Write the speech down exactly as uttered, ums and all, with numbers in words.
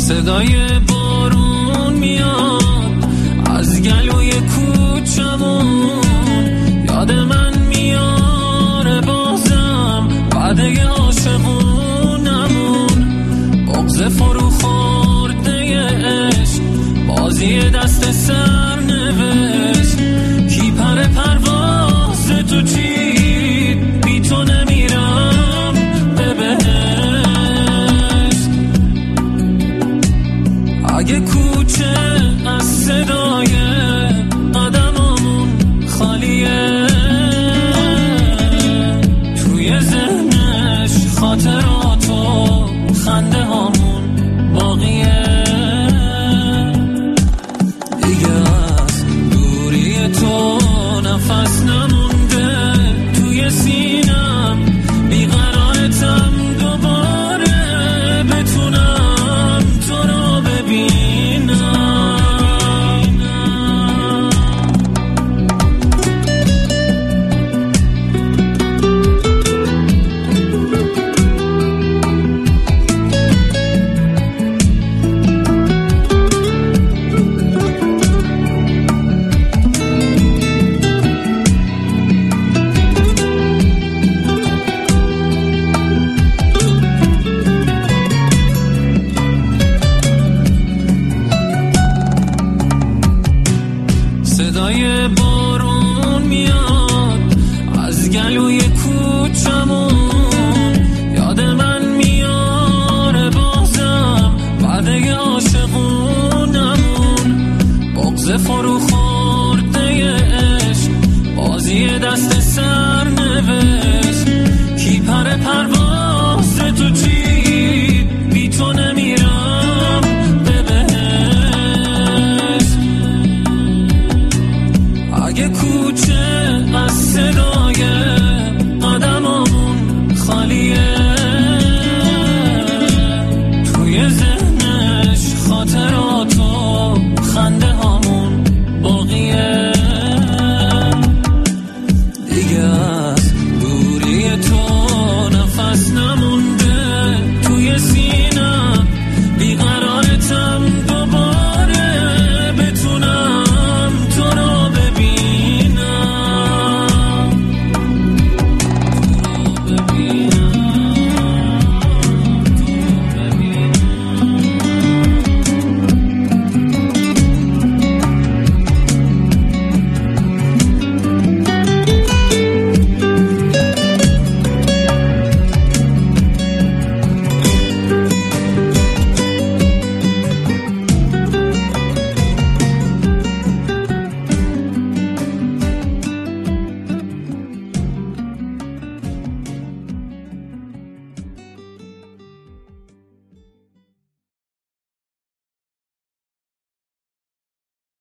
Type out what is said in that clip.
صدای بارون میاد از گلوی کوچمون، یاد من میاره بازم بعد عاشقونمون. بغض فرو خورده عشق، بازی دست سر نوشت، کی پر پرواز تو چید، بی تو نمیرم به بهشت. اگه کوچه از صدای قدمامون خالیه، توی ذهنش خاطرات و خنده هامون باقیه. دیگه از دوری تو نفس نمونده توی سینم، بیقرارتم دوباره بتونم تو رو ببینم. صدای بارون میاد از گلوی کوچمون، یاد من میاره بازم بعد عاشقونمون. بغض فرو خورده عشق، بازی دست